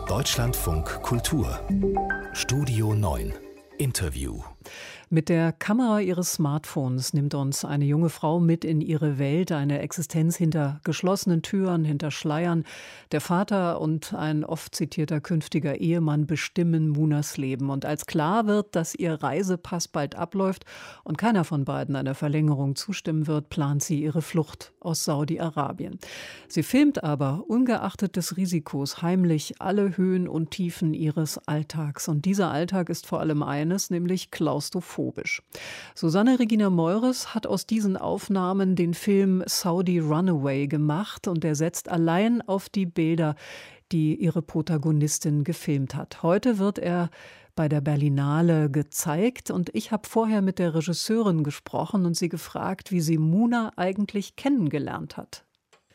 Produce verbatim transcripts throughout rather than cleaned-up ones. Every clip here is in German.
Deutschlandfunk Kultur Studio neun Interview. Mit der Kamera ihres Smartphones nimmt uns eine junge Frau mit in ihre Welt, eine Existenz hinter geschlossenen Türen, hinter Schleiern. Der Vater und ein oft zitierter künftiger Ehemann bestimmen Munas Leben. Und als klar wird, dass ihr Reisepass bald abläuft und keiner von beiden einer Verlängerung zustimmen wird, plant sie ihre Flucht aus Saudi-Arabien. Sie filmt aber, ungeachtet des Risikos, heimlich alle Höhen und Tiefen ihres Alltags. Und dieser Alltag ist vor allem eines, nämlich klaustrophobisch. Susanne Regina Meures hat aus diesen Aufnahmen den Film Saudi Runaway gemacht und er setzt allein auf die Bilder, die ihre Protagonistin gefilmt hat. Heute wird er bei der Berlinale gezeigt und ich habe vorher mit der Regisseurin gesprochen und sie gefragt, wie sie Muna eigentlich kennengelernt hat.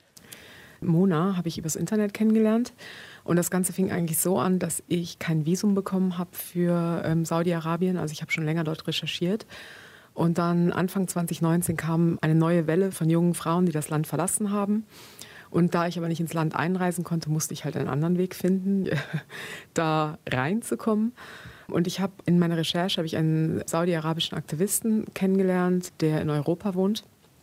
Mona habe ich übers Internet kennengelernt und das Ganze fing eigentlich so an, dass ich kein Visum bekommen habe für ähm, Saudi-Arabien. Also ich habe schon länger dort recherchiert und dann Anfang zwanzig neunzehn kam eine neue Welle von jungen Frauen, die das Land verlassen haben. Und da ich aber nicht ins Land einreisen konnte, musste ich halt einen anderen Weg finden, da reinzukommen. Und ich habe in meiner Recherche habe ich einen saudi-arabischen Aktivisten kennengelernt, der in Europa wohnt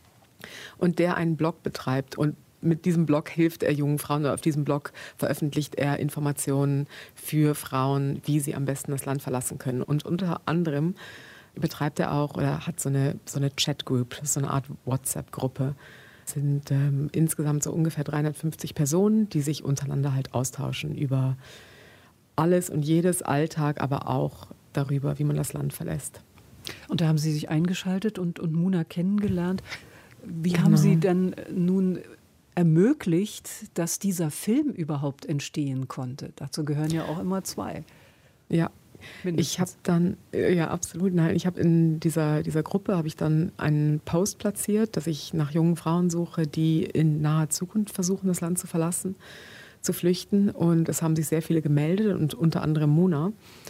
und der einen Blog betreibt. Und mit diesem Blog hilft er jungen Frauen, oder auf diesem Blog veröffentlicht er Informationen für Frauen, wie sie am besten das Land verlassen können. Und unter anderem betreibt er auch oder hat so eine, so eine Chat-Group, so eine Art WhatsApp-Gruppe. Es sind ähm, insgesamt so ungefähr dreihundertfünfzig Personen, die sich untereinander halt austauschen über alles und jedes Alltag, aber auch darüber, wie man das Land verlässt. Und da haben Sie sich eingeschaltet und, und Muna kennengelernt. Wie Genau. haben Sie denn nun ermöglicht, dass dieser Film überhaupt entstehen konnte? Dazu gehören ja auch immer zwei. Ja, mindestens. Ich habe dann, ja absolut, nein, ich habe in dieser, dieser Gruppe habe ich dann einen Post platziert, dass ich nach jungen Frauen suche, die in naher Zukunft versuchen, das Land zu verlassen, zu flüchten. Und es haben sich sehr viele gemeldet und unter anderem Mona.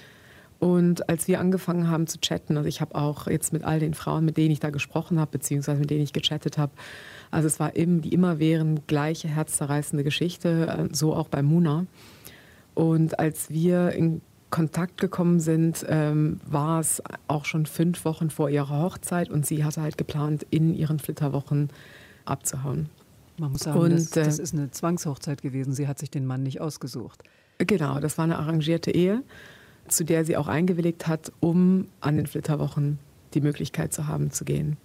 Und als wir angefangen haben zu chatten, also ich habe auch jetzt mit all den Frauen, mit denen ich da gesprochen habe, beziehungsweise mit denen ich gechattet habe, also es war eben die immerwährend gleiche herzzerreißende Geschichte, so auch bei Muna. Und als wir in Kontakt gekommen sind, ähm, war es auch schon fünf Wochen vor ihrer Hochzeit und sie hatte halt geplant, in ihren Flitterwochen abzuhauen. Man muss sagen, und, das, das ist eine Zwangshochzeit gewesen. Sie hat sich den Mann nicht ausgesucht. Genau, das war eine arrangierte Ehe, zu der sie auch eingewilligt hat, um an den Flitterwochen die Möglichkeit zu haben, zu gehen.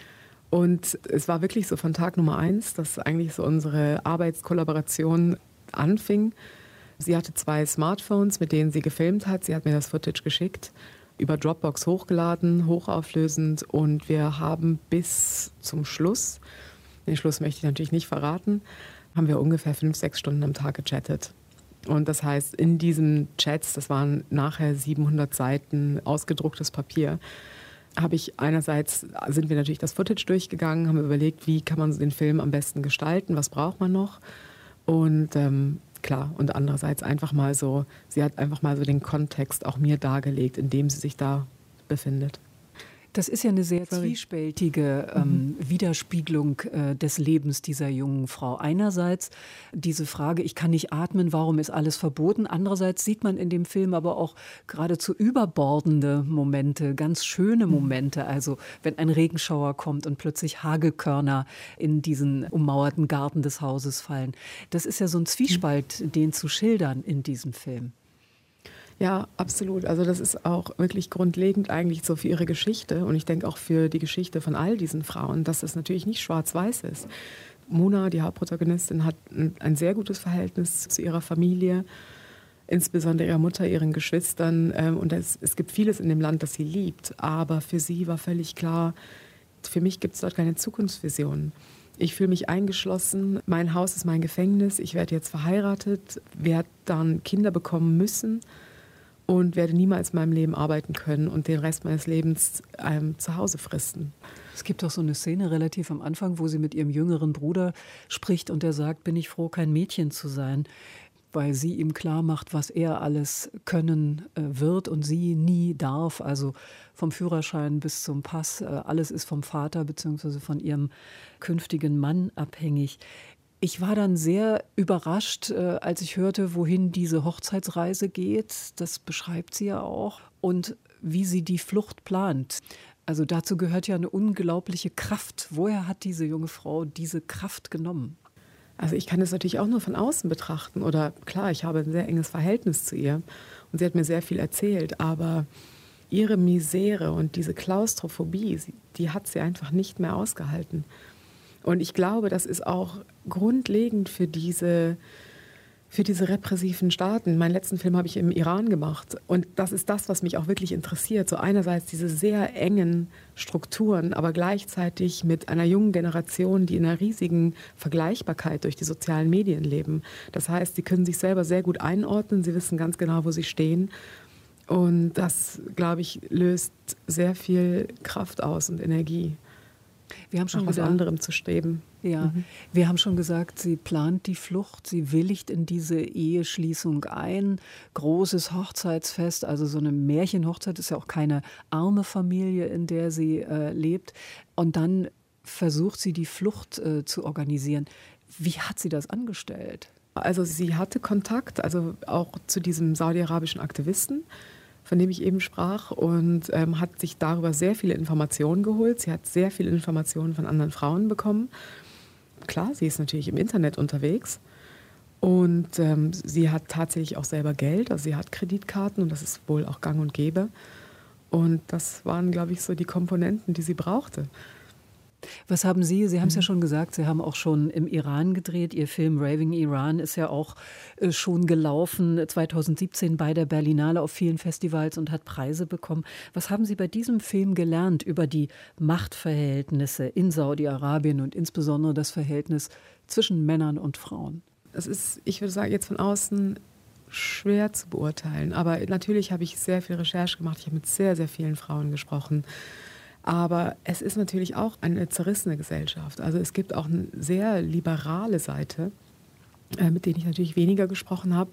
Und es war wirklich so von Tag Nummer eins, dass eigentlich so unsere Arbeitskollaboration anfing. Sie hatte zwei Smartphones, mit denen sie gefilmt hat. Sie hat mir das Footage geschickt, über Dropbox hochgeladen, hochauflösend. Und wir haben bis zum Schluss, den Schluss möchte ich natürlich nicht verraten, haben wir ungefähr fünf, sechs Stunden am Tag gechattet. Und das heißt, in diesen Chats, das waren nachher siebenhundert Seiten ausgedrucktes Papier, habe ich einerseits, sind wir natürlich das Footage durchgegangen, haben überlegt, wie kann man den Film am besten gestalten, was braucht man noch. Und ähm, klar, und andererseits einfach mal so, sie hat einfach mal so den Kontext auch mir dargelegt, in dem sie sich da befindet. Das ist ja eine sehr zwiespältige ähm, mhm. Widerspiegelung äh, des Lebens dieser jungen Frau. Einerseits diese Frage, ich kann nicht atmen, warum ist alles verboten? Andererseits sieht man in dem Film aber auch geradezu überbordende Momente, ganz schöne Momente. Also wenn ein Regenschauer kommt und plötzlich Hagelkörner in diesen ummauerten Garten des Hauses fallen. Das ist ja so ein Zwiespalt, den zu schildern in diesem Film. Ja, absolut. Also das ist auch wirklich grundlegend eigentlich so für ihre Geschichte und ich denke auch für die Geschichte von all diesen Frauen, dass es natürlich nicht schwarz-weiß ist. Mona, die Hauptprotagonistin, hat ein sehr gutes Verhältnis zu ihrer Familie, insbesondere ihrer Mutter, ihren Geschwistern. Und es, es gibt vieles in dem Land, das sie liebt. Aber für sie war völlig klar, für mich gibt es dort keine Zukunftsvision. Ich fühle mich eingeschlossen, mein Haus ist mein Gefängnis, ich werde jetzt verheiratet, werde dann Kinder bekommen müssen und werde niemals in meinem Leben arbeiten können und den Rest meines Lebens ähm, zu Hause fristen. Es gibt auch so eine Szene relativ am Anfang, wo sie mit ihrem jüngeren Bruder spricht und der sagt, bin ich froh, kein Mädchen zu sein, weil sie ihm klar macht, was er alles können äh, wird und sie nie darf. Also vom Führerschein bis zum Pass, äh, alles ist vom Vater bzw. von ihrem künftigen Mann abhängig. Ich war dann sehr überrascht, äh, als ich hörte, wohin diese Hochzeitsreise geht. Das beschreibt sie ja auch. Und wie sie die Flucht plant. Also dazu gehört ja eine unglaubliche Kraft. Woher hat diese junge Frau diese Kraft genommen? Also ich kann das natürlich auch nur von außen betrachten. Oder klar, ich habe ein sehr enges Verhältnis zu ihr. Und sie hat mir sehr viel erzählt. Aber ihre Misere und diese Klaustrophobie, die hat sie einfach nicht mehr ausgehalten. Und ich glaube, das ist auch grundlegend für diese, für diese repressiven Staaten. Meinen letzten Film habe ich im Iran gemacht. Und das ist das, was mich auch wirklich interessiert. So einerseits diese sehr engen Strukturen, aber gleichzeitig mit einer jungen Generation, die in einer riesigen Vergleichbarkeit durch die sozialen Medien leben. Das heißt, sie können sich selber sehr gut einordnen. Sie wissen ganz genau, wo sie stehen. Und das, glaube ich, löst sehr viel Kraft aus und Energie. Wir haben schon nach was gesagt, anderem zu streben. Ja, Mhm. wir haben schon gesagt, sie plant die Flucht, sie willigt in diese Eheschließung ein. Großes Hochzeitsfest, also so eine Märchenhochzeit, ist ja auch keine arme Familie, in der sie äh, lebt. Und dann versucht sie, die Flucht äh, zu organisieren. Wie hat sie das angestellt? Also sie hatte Kontakt, also auch zu diesem saudi-arabischen Aktivisten, von dem ich eben sprach, und ähm, hat sich darüber sehr viele Informationen geholt. Sie hat sehr viele Informationen von anderen Frauen bekommen. Klar, sie ist natürlich im Internet unterwegs und ähm, sie hat tatsächlich auch selber Geld, also sie hat Kreditkarten und das ist wohl auch gang und gäbe. Und das waren, glaube ich, so die Komponenten, die sie brauchte. Was haben Sie, Sie haben es ja schon gesagt, Sie haben auch schon im Iran gedreht. Ihr Film Raving Iran ist ja auch äh, schon gelaufen, zweitausendsiebzehn bei der Berlinale auf vielen Festivals und hat Preise bekommen. Was haben Sie bei diesem Film gelernt über die Machtverhältnisse in Saudi-Arabien und insbesondere das Verhältnis zwischen Männern und Frauen? Es ist, ich würde sagen, jetzt von außen schwer zu beurteilen. Aber natürlich habe ich sehr viel Recherche gemacht. Ich habe mit sehr, sehr vielen Frauen gesprochen. Aber es ist natürlich auch eine zerrissene Gesellschaft. Also es gibt auch eine sehr liberale Seite, äh, mit denen ich natürlich weniger gesprochen habe.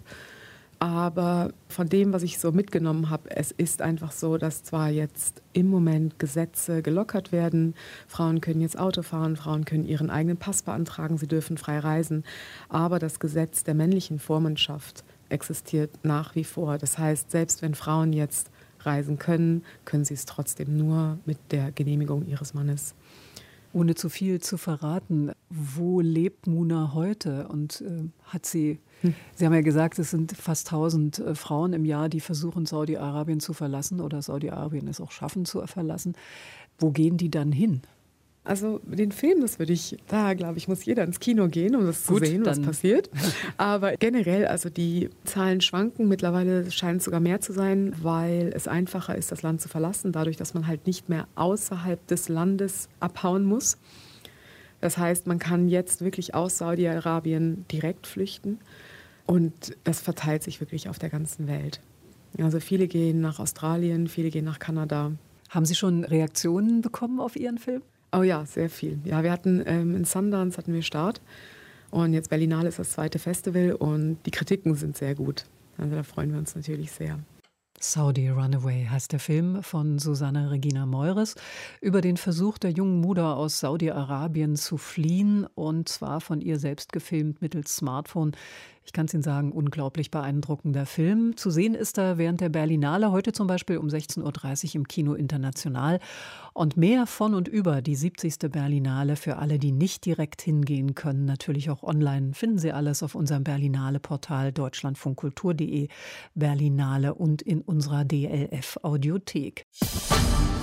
Aber von dem, was ich so mitgenommen habe, es ist einfach so, dass zwar jetzt im Moment Gesetze gelockert werden, Frauen können jetzt Auto fahren, Frauen können ihren eigenen Pass beantragen, sie dürfen frei reisen, aber das Gesetz der männlichen Vormundschaft existiert nach wie vor. Das heißt, selbst wenn Frauen jetzt reisen können, können sie es trotzdem nur mit der Genehmigung ihres Mannes. Ohne zu viel zu verraten, wo lebt Muna heute? Und äh, hat sie, hm. Sie haben ja gesagt, es sind fast tausend äh, Frauen im Jahr, die versuchen, Saudi-Arabien zu verlassen oder Saudi-Arabien es auch schaffen zu verlassen. Wo gehen die dann hin? Also den Film, das würde ich, da glaube ich, muss jeder ins Kino gehen, um das Gut, zu sehen, was dann. passiert. Aber generell, also die Zahlen schwanken. Mittlerweile scheint es sogar mehr zu sein, weil es einfacher ist, das Land zu verlassen, dadurch, dass man halt nicht mehr außerhalb des Landes abhauen muss. Das heißt, man kann jetzt wirklich aus Saudi-Arabien direkt flüchten und das verteilt sich wirklich auf der ganzen Welt. Also viele gehen nach Australien, viele gehen nach Kanada. Haben Sie schon Reaktionen bekommen auf Ihren Film? Oh ja, sehr viel. Ja, wir hatten ähm, in Sundance hatten wir Start und jetzt Berlinale ist das zweite Festival und die Kritiken sind sehr gut. Also da freuen wir uns natürlich sehr. Saudi Runaway heißt der Film von Susanne Regina Meures über den Versuch der jungen Mutter aus Saudi-Arabien zu fliehen und zwar von ihr selbst gefilmt mittels Smartphone. Ich kann es Ihnen sagen, unglaublich beeindruckender Film. Zu sehen ist er während der Berlinale, heute zum Beispiel um sechzehn Uhr dreißig im Kino International. Und mehr von und über die siebzigste Berlinale für alle, die nicht direkt hingehen können, natürlich auch online, finden Sie alles auf unserem Berlinale-Portal deutschlandfunkkultur punkt de, Berlinale und in unserer D L F-Audiothek.